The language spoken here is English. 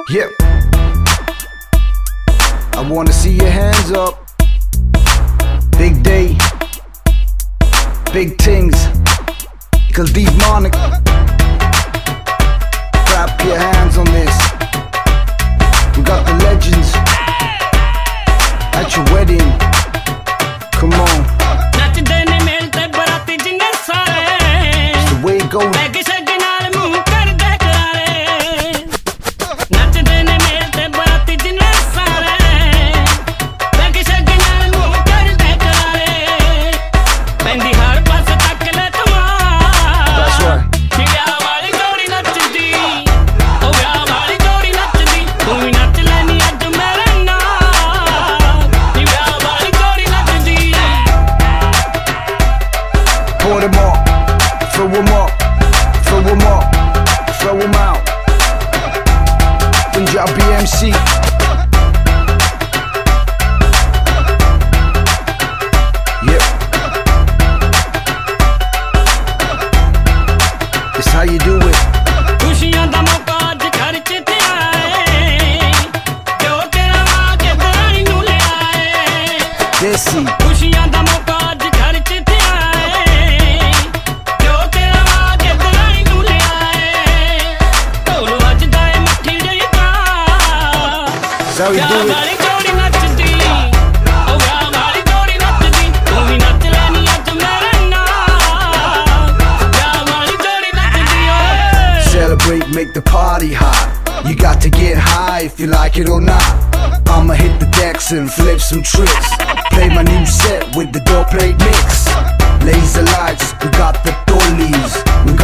Yep. I wanna see your hands up. Big day, big things, cause demonic. Clap your hands on this. We got the legends at your wedding. Come on. It's the way it goes. Pour them up, throw them up, throw them up, throw them out. Punjabi MC. Yep. It's how you do it. Desi. How we do it. Celebrate, make the party hot. You got to get high if you like it or not. I'ma hit the decks and flip some tricks. Play my new set with the dope plate mix. Laser lights, we got the dollies. We